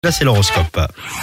Là, c'est l'horoscope.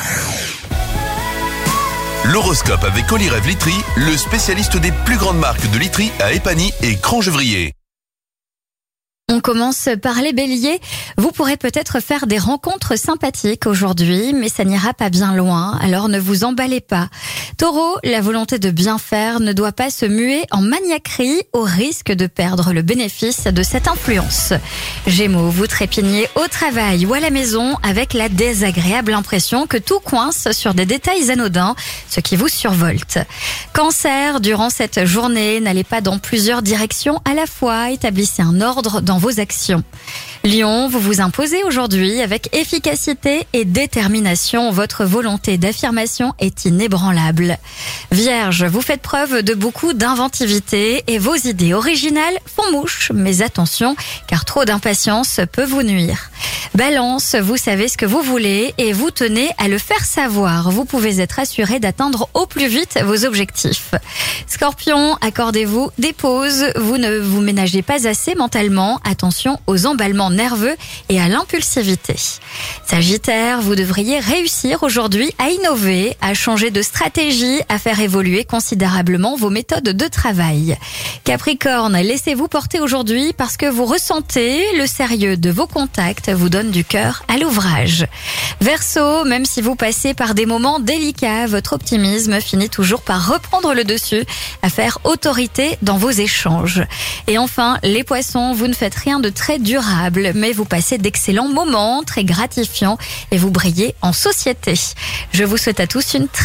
L'horoscope avec Oli Rêve Literie, le spécialiste des plus grandes marques de literie à Épagny et Crangevrier. On commence par les béliers. Vous pourrez peut-être faire des rencontres sympathiques aujourd'hui, mais ça n'ira pas bien loin, alors ne vous emballez pas. Taureau, la volonté de bien faire ne doit pas se muer en maniaquerie au risque de perdre le bénéfice de cette influence. Gémeaux, vous trépignez au travail ou à la maison avec la désagréable impression que tout coince sur des détails anodins, ce qui vous survolte. Cancer, durant cette journée, n'allez pas dans plusieurs directions à la fois, établissez un ordre dans vos actions. Lion, vous vous imposez aujourd'hui avec efficacité et détermination. Votre volonté d'affirmation est inébranlable. Vierge, vous faites preuve de beaucoup d'inventivité et vos idées originales font mouche. Mais attention, car trop d'impatience peut vous nuire. Balance, vous savez ce que vous voulez et vous tenez à le faire savoir. Vous pouvez être assuré d'atteindre au plus vite vos objectifs. Scorpion, accordez-vous des pauses. Vous ne vous ménagez pas assez mentalement. Attention aux emballements nerveux et à l'impulsivité. Sagittaire, vous devriez réussir aujourd'hui à innover, à changer de stratégie, à faire évoluer considérablement vos méthodes de travail. Capricorne, laissez-vous porter aujourd'hui parce que vous ressentez le sérieux de vos contacts vous donne du cœur à l'ouvrage. Verseau, même si vous passez par des moments délicats, votre optimisme finit toujours par reprendre le dessus, à faire autorité dans vos échanges. Et enfin, les poissons, vous ne faites rien de très durable, mais vous passez d'excellents moments, très gratifiants, et vous brillez en société. Je vous souhaite à tous une très